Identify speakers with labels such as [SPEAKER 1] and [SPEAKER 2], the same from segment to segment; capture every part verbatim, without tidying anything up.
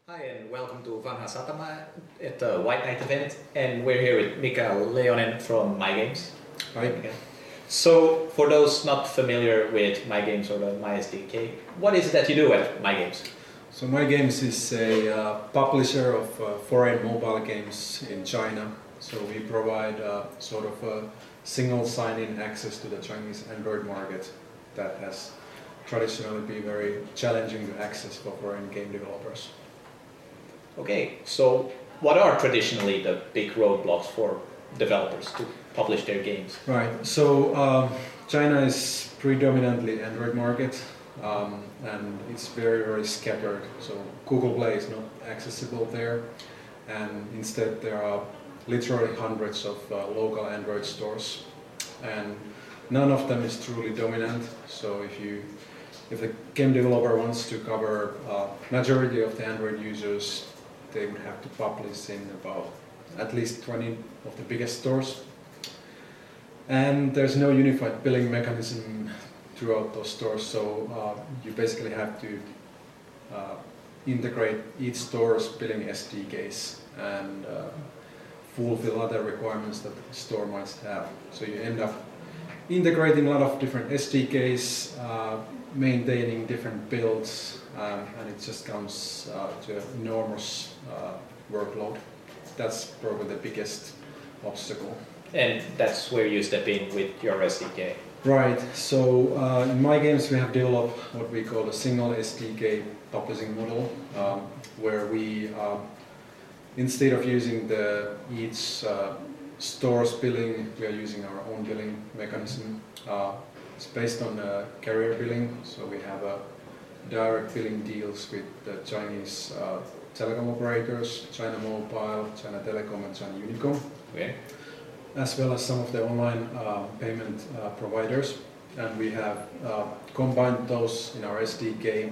[SPEAKER 1] Hi and welcome to Vanha Satama at the White Night event, and we're here with Mikael Leonen from MyGames.
[SPEAKER 2] Hi.
[SPEAKER 1] Mikael. So, for those not familiar with MyGames or the MySDK, what is it that you do at MyGames?
[SPEAKER 2] So MyGames is a uh, publisher of uh, foreign mobile games in China. So we provide uh, sort of a single sign-in access to the Chinese Android market that has traditionally been very challenging to access for foreign game developers.
[SPEAKER 1] Okay, so what are traditionally the big roadblocks for developers to publish their games?
[SPEAKER 2] Right, so um, China is predominantly Android market um, and it's very very scattered. So Google Play is not accessible there, and instead there are literally hundreds of uh, local Android stores, and none of them is truly dominant. So if you if the game developer wants to cover uh, majority of the Android users, they would have to publish in about at least twenty of the biggest stores. And there's no unified billing mechanism throughout those stores, so uh, you basically have to uh, integrate each store's billing S D Ks and uh, fulfill other requirements that the store might have. So you end up integrating a lot of different S D Ks, uh, maintaining different builds, um, and it just comes uh, to an enormous uh, workload. That's probably the biggest obstacle.
[SPEAKER 1] And that's where you step in with your S D K.
[SPEAKER 2] Right, so uh, in MyGames we have developed what we call a single S D K publishing model, um, where we, uh, instead of using the each uh, store's billing, we are using our own billing mechanism. Uh, it's based on uh, carrier billing, so we have a direct billing deals with the Chinese uh, telecom operators, China Mobile, China Telecom and China Unicom,
[SPEAKER 1] Okay.
[SPEAKER 2] as well as some of the online uh, payment uh, providers. And we have uh, combined those in our S D K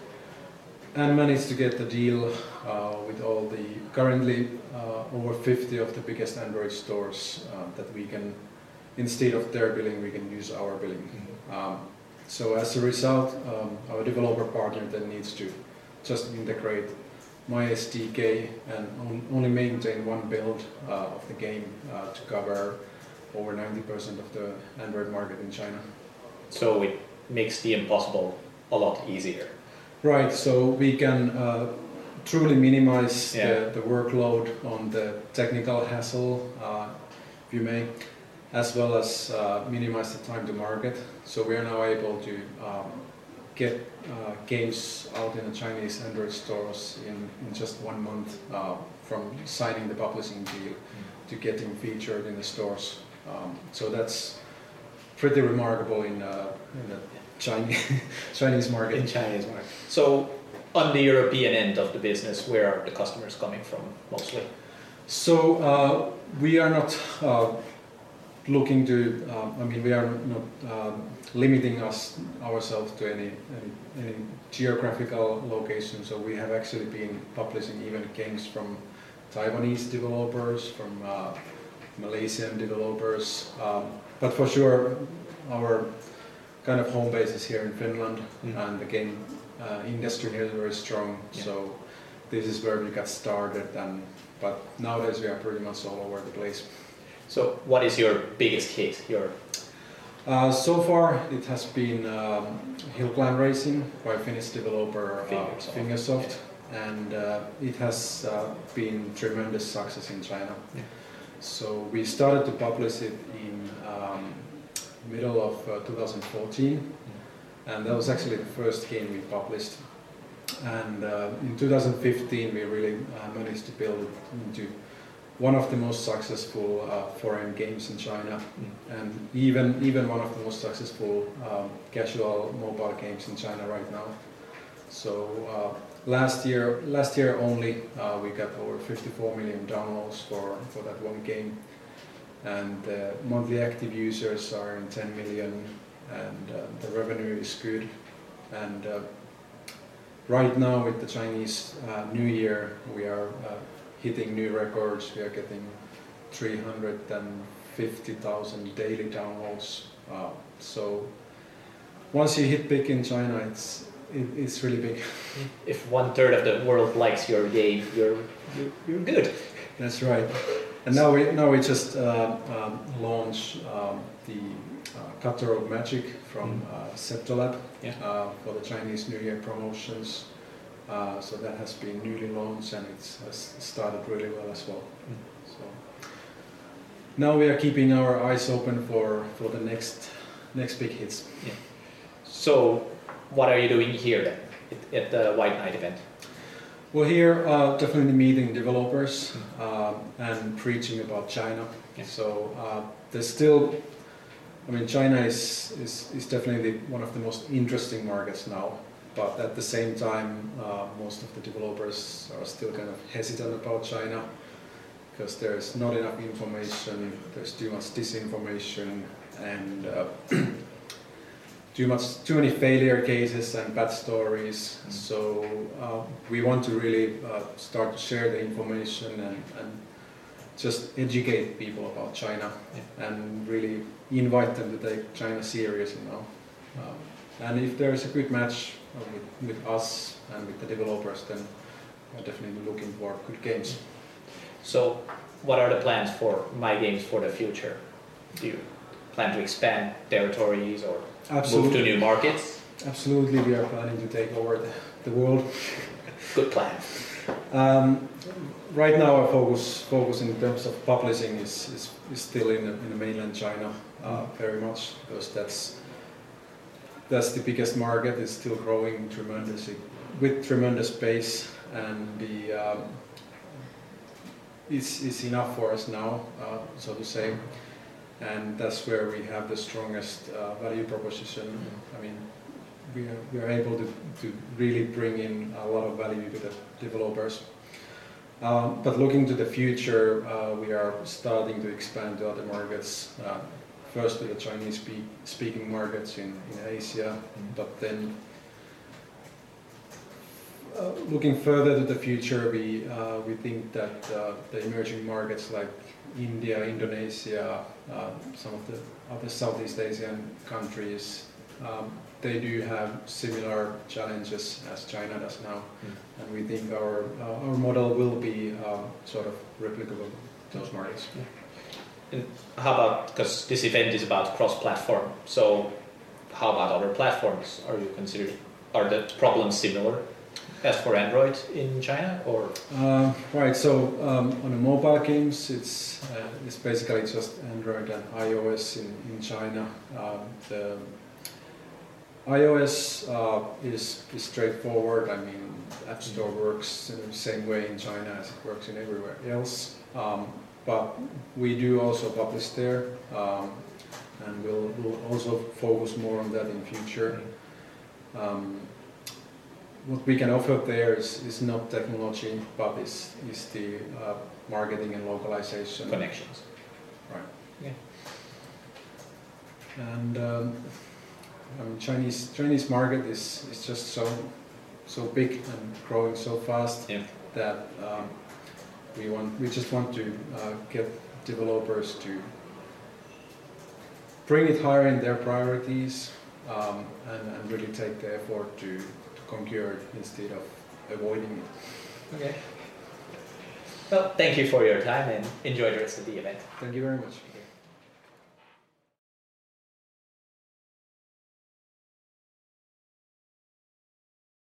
[SPEAKER 2] and managed to get the deal uh, with all the currently uh, over fifty of the biggest Android stores uh, that we can, instead of their billing, we can use our billing. Mm-hmm. um, so as a result, um, our developer partner then needs to just integrate my S D K and on, only maintain one build uh, of the game uh, to cover over ninety percent of the Android market in China.
[SPEAKER 1] So it makes the impossible a lot easier.
[SPEAKER 2] Right, so we can uh, truly minimize
[SPEAKER 1] Yeah.
[SPEAKER 2] the, the workload on the technical hassle, uh, if you may, as well as uh, minimize the time to market. So we are now able to um, get uh, games out in the Chinese Android stores in, in just one month uh, from signing the publishing deal mm. to getting featured in the stores. Um, so that's pretty remarkable in, uh, in the Chinese Chinese market.
[SPEAKER 1] In Chinese market. So, on the European end of the business, where are the customers coming from mostly?
[SPEAKER 2] So uh, we are not uh, looking to. Uh, I mean, we are not um, limiting us ourselves to any, any any geographical location. So we have actually been publishing even games from Taiwanese developers, from uh, Malaysian developers, um, but for sure our kind of home base is here in Finland, mm. and the game uh, industry here is very strong. Yeah. So this is where we got started, and but nowadays we are pretty much all over the place.
[SPEAKER 1] So what is your biggest hit? Your
[SPEAKER 2] uh, so far it has been um, Hill Climb Racing by Finnish developer
[SPEAKER 1] Fingersoft,
[SPEAKER 2] uh, Fingersoft. Yeah. And uh, it has uh, been tremendous success in China. Yeah. So we started to publish it in um, middle of uh, two thousand fourteen, mm. and that was actually the first game we published. And uh, in two thousand fifteen we really uh, managed to build it into one of the most successful uh, foreign games in China, mm. and even even one of the most successful um, casual mobile games in China right now. So uh, last year last year only uh, we got over fifty-four million downloads for, for that one game. And uh, monthly active users are in ten million, and uh, the revenue is good. And uh, right now with the Chinese uh, New Year, we are uh, hitting new records. We are getting three hundred fifty thousand daily downloads. Uh, so once you hit big in China, it's it, it's really big.
[SPEAKER 1] If one third of the world likes your game, you're you're, you're good.
[SPEAKER 2] That's right. And now we now we just uh, um, launch um, the uh, Cutter of Magic from
[SPEAKER 1] Mm.
[SPEAKER 2] uh, Septolab
[SPEAKER 1] Yeah.
[SPEAKER 2] uh, for the Chinese New Year promotions. Uh, so that has been newly launched and it has started really well as well.
[SPEAKER 1] Mm.
[SPEAKER 2] So now we are keeping our eyes open for, for the next next big hits.
[SPEAKER 1] So, what are you doing here then at, at the White Knight event?
[SPEAKER 2] Well, here uh, definitely meeting developers um, and preaching about China.
[SPEAKER 1] Yeah.
[SPEAKER 2] So uh, there's still, I mean, China is, is, is definitely one of the most interesting markets now. But at the same time, uh, most of the developers are still kind of hesitant about China because there's not enough information, there's too much disinformation, and uh, too much, too many failure cases and bad stories.
[SPEAKER 1] Mm.
[SPEAKER 2] So uh, we want to really uh, start to share the information and, and just educate people about China
[SPEAKER 1] Yeah.
[SPEAKER 2] and really invite them to take China seriously now. Um, and if there's a good match uh, with, with us and with the developers, then we're definitely looking for good games.
[SPEAKER 1] So, what are the plans for My Games for the future? Do you plan to expand territories or move to new markets?
[SPEAKER 2] Absolutely, we are planning to take over the, the world.
[SPEAKER 1] Good plan.
[SPEAKER 2] Um, right now, our focus focus in terms of publishing is, is, is still in the, in the mainland China uh, very much, because that's that's the biggest market. It's still growing tremendously with tremendous pace, and the um, it's, it's enough for us now, uh, so to say. And that's where we have the strongest uh, value proposition. I mean, we are, we are able to, to really bring in a lot of value to the developers. Um, but looking to the future, uh, we are starting to expand to other markets. Uh, first to the Chinese speak, speaking markets in, in Asia,
[SPEAKER 1] Mm.
[SPEAKER 2] but then uh, looking further to the future, we, uh, we think that uh, the emerging markets like India, Indonesia, uh, some of the other Southeast Asian countries, um, they do have similar challenges as China does now,
[SPEAKER 1] Mm.
[SPEAKER 2] and we think our uh, our model will be uh, sort of replicable to those markets.
[SPEAKER 1] And how about, because this event is about cross-platform, so how about other platforms? Are you considered, are the problems similar as for Android in China, or?
[SPEAKER 2] Uh, right. So um, on the mobile games, it's uh, it's basically just Android and iOS in in China. Um, the iOS uh, is, is straightforward. I mean, App Store works in the same way in China as it works in everywhere else. Um, but we do also publish there, um, and we'll, we'll also focus more on that in future. Um, what we can offer there is, is not technology, but is, is the uh, marketing and localization.
[SPEAKER 1] Connections.
[SPEAKER 2] Right.
[SPEAKER 1] Yeah.
[SPEAKER 2] And um, I mean, Chinese Chinese market is, is just so so big and growing so fast.
[SPEAKER 1] Yeah.
[SPEAKER 2] That um, we want we just want to uh, get developers to bring it higher in their priorities, um, and, and really take the effort to, to conquer it instead of avoiding it.
[SPEAKER 1] Okay. Well, thank you for your time and enjoy the rest of the event.
[SPEAKER 2] Thank you very much.